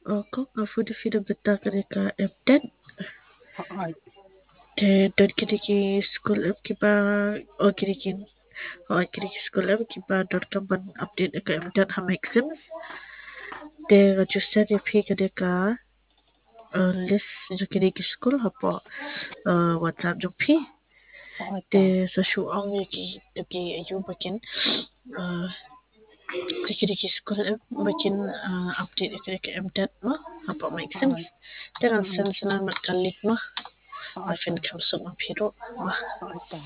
Kung food film betah ka update. Ay, Dan kini school app kiba kini school app kiba .com ban update ka update ham exams. De register de phi ka list jo kini school hapo WhatsApp jo phi. ay De ta. sa shu ang ki ayu bakin kini school app bakin update ka update ma hapo ma exams. Ay, Dengan ay, sen-senan matkalit ma. ay Mafin ta. kam so mapiro ma. Ay ta.